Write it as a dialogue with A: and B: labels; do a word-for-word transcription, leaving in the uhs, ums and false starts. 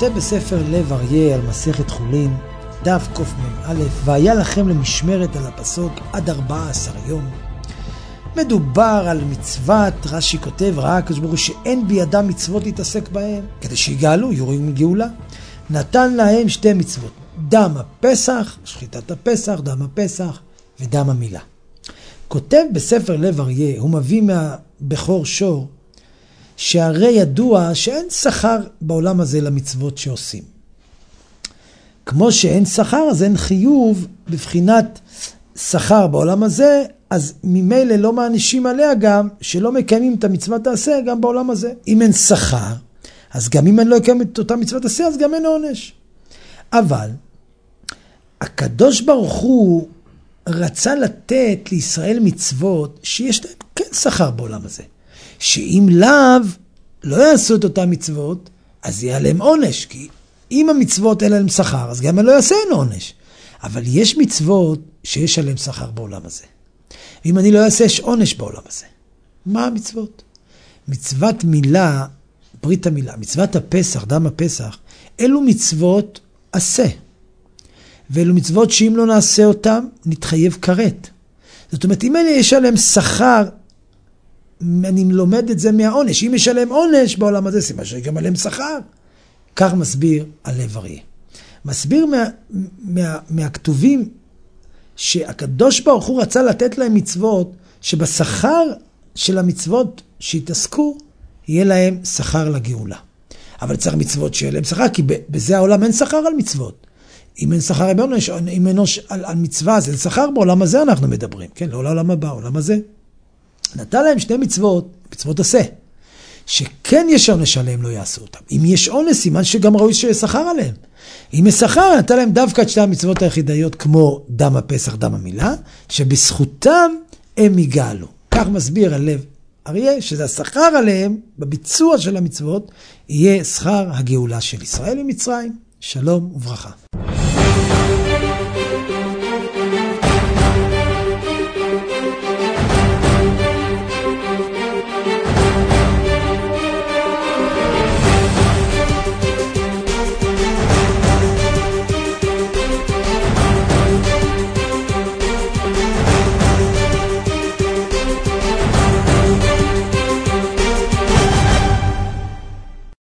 A: כותב בספר לב אריה על מסכת חולין, דף קמ"א, והיה לכם למשמרת על הפסוק עד ארבעה עשר יום. מדובר על מצוות, רש"י כותב, ראה הקדוש ברוך הוא שאין בידם מצוות להתעסק בהם, כדי שיגאלו, יורים מגאולה. נתן להם שתי מצוות, דם הפסח, שחיטת הפסח, דם הפסח ודם המילה. כותב בספר לב אריה, הוא מביא מהבכור שור, שהרי ידוע שאין שכר בעולם הזה למצוות שעושים. כמו שאין שכר, אז אין חיוב בבחינת שכר בעולם הזה, אז ממילא לא מענישים עליה גם שלא מקיימים את המצוות תעשה גם בעולם הזה. אם אין שכר, אז גם אם אני לא אקיים את אותה מצוות תעשה, אז גם אין עונש. אבל הקדוש ברוך הוא רצה לתת לישראל מצוות שיש להם כן שכר בעולם הזה. שאם לאו לא יעשו את אותם מצוות, אז יהיה להם עונש. כי אם המצוות אין להם שכר, אז גם לא יעשה אין עונש. אבל יש מצוות שיש עליהם שכר בעולם הזה. ואם אני לא אעשה, יש עונש בעולם הזה. מה המצוות? מצוות מילה, ברית המילה, מצוות הפסח, דם הפסח, אלו מצוות עשה. ואלו מצוות שאם לא נעשה אותם, נתחייב כרת. זאת אומרת, אם יש עליהם שכר, אני לומד את זה מהעונש. אם יש עליהם עונש בעולם הזה, סימן שגם עליהם שכר. כך מסביר הלב אריה. מסביר מה, מה, מהכתובים שהקדוש ברוך הוא רצה לתת להם מצוות, שבשכר של המצוות שהתעסקו, יהיה להם שכר לגאולה. אבל צריך מצוות שיהיה להם שכר, כי בזה העולם אין שכר על מצוות. אם אין שכר על, אם אין על, על מצווה, אז אין שכר בעולם הזה אנחנו מדברים. כן, לא לעולם הבא, העולם הזה. נתן להם שני מצוות, מצוות עשה, שכן יש עונש עליהם, לא יעשו אותם. אם יש עונש, סימן שגם ראוי שיהיה שכר עליהם. אם יש שכר, נתן להם דווקא את שתי המצוות היחידאיות, כמו דם הפסח, דם המילה, שבזכותם הם יגאלו. כך מסביר הלב אריה, שזה השכר עליהם, בביצוע של המצוות, יהיה שכר הגאולה של ישראל ממצרים. שלום וברכה.